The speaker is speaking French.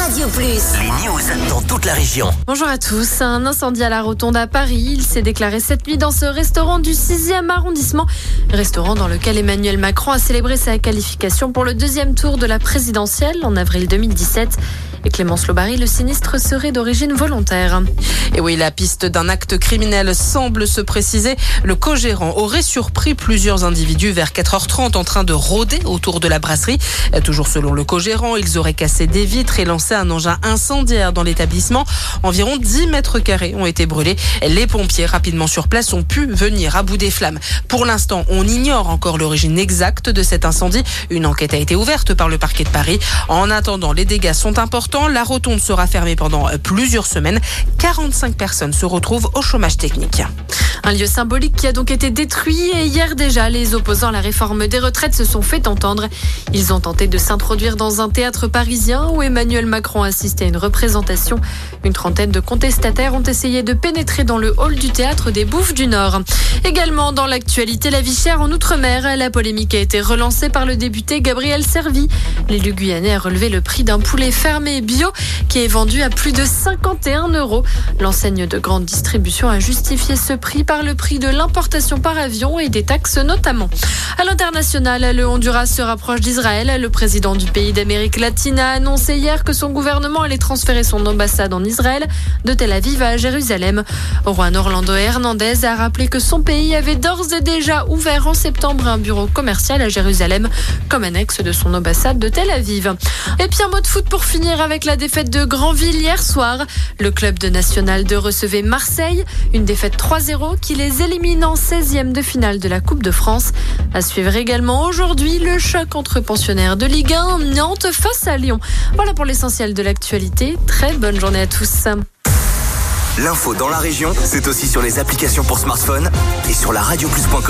Radio Plus. Les news dans toute la région. Bonjour à tous. Un incendie à la Rotonde à Paris. Il s'est déclaré cette nuit dans ce restaurant du 6e arrondissement. Restaurant dans lequel Emmanuel Macron a célébré sa qualification pour le deuxième tour de la présidentielle en avril 2017. Et Clémence Lobary, le sinistre serait d'origine volontaire. Et oui, la piste d'un acte criminel semble se préciser. Le co-gérant aurait surpris plusieurs individus vers 4h30 en train de rôder autour de la brasserie. Toujours selon le co-gérant, ils auraient cassé des vitres et lancé un engin incendiaire dans l'établissement. Environ 10 mètres carrés ont été brûlés. Les pompiers, rapidement sur place, ont pu venir à bout des flammes. Pour l'instant, on ignore encore l'origine exacte de cet incendie. Une enquête a été ouverte par le parquet de Paris. En attendant, les dégâts sont importants. La rotonde sera fermée pendant plusieurs semaines. 45 personnes se retrouvent au chômage technique. Un lieu symbolique qui a donc été détruit et hier déjà, les opposants à la réforme des retraites se sont fait entendre. Ils ont tenté de s'introduire dans un théâtre parisien où Emmanuel Macron assistait à une représentation. Une trentaine de contestataires ont essayé de pénétrer dans le hall du théâtre des Bouffes du Nord. Également dans l'actualité, la vie chère en Outre-mer. La polémique a été relancée par le député Gabriel Servit. L'élu guyanais a relevé le prix d'un poulet fermé bio qui est vendu à plus de 51 €. L'enseigne de grande distribution a justifié ce prix par le prix de l'importation par avion et des taxes notamment. À l'international, le Honduras se rapproche d'Israël. Le président du pays d'Amérique latine a annoncé hier que son gouvernement allait transférer son ambassade en Israël de Tel Aviv à Jérusalem. Juan Orlando Hernandez a rappelé que son pays avait d'ores et déjà ouvert en septembre un bureau commercial à Jérusalem comme annexe de son ambassade de Tel Aviv. Et puis un mot de foot pour finir avec la défaite de Granville hier soir. Le club de National 2 recevait Marseille. Une défaite 3-0 qui les élimine en 16e de finale de la Coupe de France. À suivre également aujourd'hui le choc entre pensionnaires de Ligue 1, Nantes face à Lyon. Voilà pour l'essentiel de l'actualité. Très bonne journée à tous. L'info dans la région, c'est aussi sur les applications pour smartphone et sur la radioplus.com.